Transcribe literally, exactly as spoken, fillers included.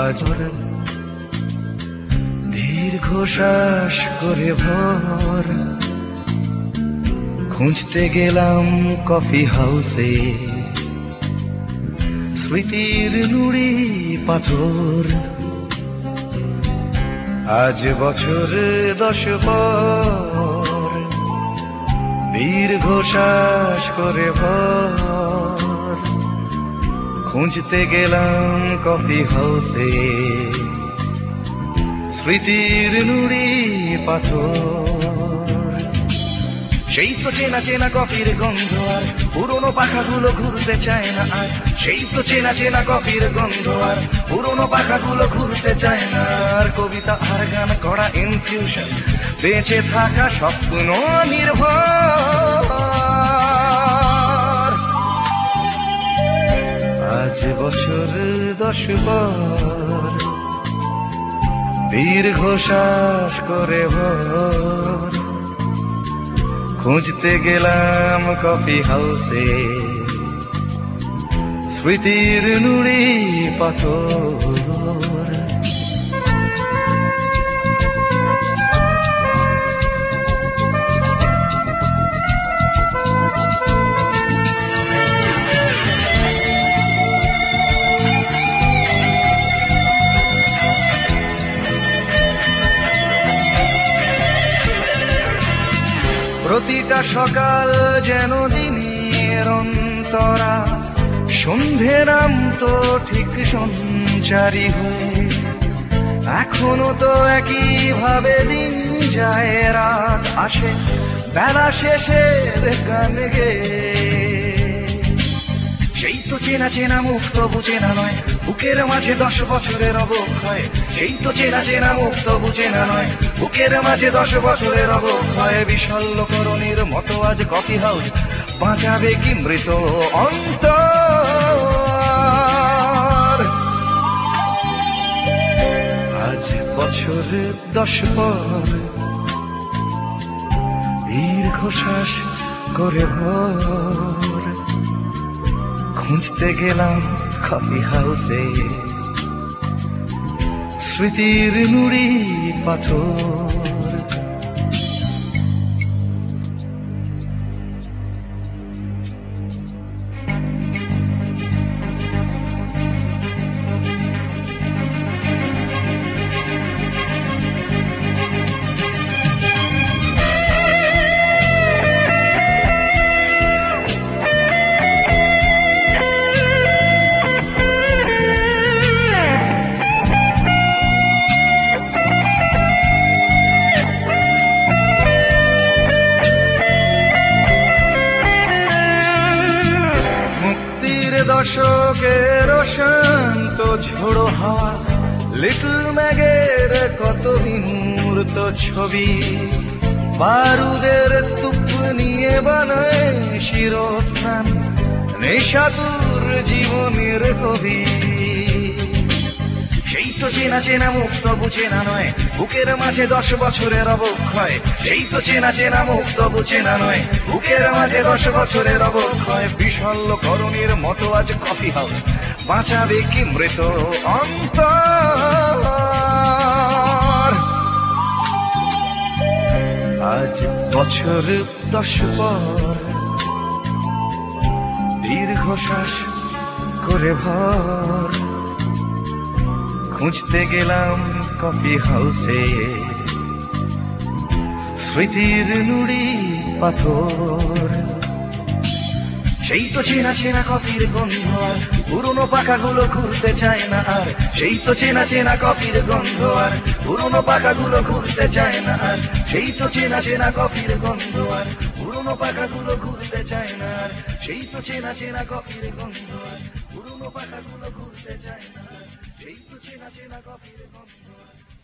আজ দীর্ঘশ্বাস করে ভর খুঁজতে গেলাম কফি হাউসে স্মৃতির নুড়ি পাথর। আজ বছর দশ পর দীর্ঘশ্বাস করে ভর খুঁজতে গেলাম কফি হাউসে স্মৃতির নুড়ি পাথর। সেই তো চেনা চেনা কফির গন্ধ আর পুরনো পাখাগুলো ঘুরতে চায় না আর। সেই তো চেনা চেনা কফির গন্ধ আর পুরনো পাখাগুলো ঘুরতে চায় না আর। কবিতা আর গান করা ইনফিউশন বেঁচে থাকা স্বপ্ন নির্ভর। আজ বছর দশ পর দীর্ঘশ্বাস করে ভর খুঁজতে গেলাম কফি হাউসে স্মৃতির নুড়ি পাথর। প্রতিটা সকাল যেন দিনের অন্তরা সন্ধে নাম তো ঠিক সঞ্চারী হয়ে। এখনো তো একই ভাবে দিন যায় রাত আসে বেলা শেষের গান গেয়ে। সেই তো চেনা চেনা মুখ তবু চেনা নয় বুকের মাঝে দশ বছরের অবক্ষয়। সেই তো চেনা চেনা মুখ তবু চেনা নয় বুকের মাঝে দশ বছরের অবক্ষয়। বিশল্যকরণীর মতো আজ কফি হাউস বাঁচাবে কি মৃত অন্তর। আজ বছর দশ পর দীর্ঘশ্বাস করে ভর খুঁজতে গেলাম কফি হাউসে স্মৃতির নুড়ি পাথর। দশকের শান্ত ঝোড়ো হাওয়া লিটল ম্যাগের কত বিমূর্ত ছবি বারুদের স্তূপ নিয়ে বানায় শিরস্থান নেশাতুর জীবনের কবি। সেই তো চেনা চেনা মুখ তবু চেনা নয় বুকের মাঝে দশ বছরের অবক্ষয়। সেই তো চেনা চেনা মুখ তবু চেনা নয় বুকের মাঝে দশ বছরের অবক্ষয়। বিশল্যকরণীর মতো আজ কফি হাউস বাঁচাবে কি মৃত অন্তর। আজ বছর দশ পর দীর্ঘশ্বাস করে ভর খুঁজতে গেলাম কফি হাউসে স্মৃতির নুড়ি পাথর। সেই তো চেনা চেনা কফির গন্ধ আর পুরনো পাখাগুলো ঘুরতে চায় না আর। সেই তো চেনা চেনা কফির গন্ধ আর পুরনো পাখাগুলো ঘুরতে চায় না আর। সেই তো চেনা চেনা কফির গন্ধ আর পুরনো পাখাগুলো ঘুরতে চায় না আর। সেই তো চেনা চেনা কফির গন্ধ আর পুরনো পাখাগুলো ঘুরতে চায় না আর। সেই তো চেনা চেনা কফির গন্ধ।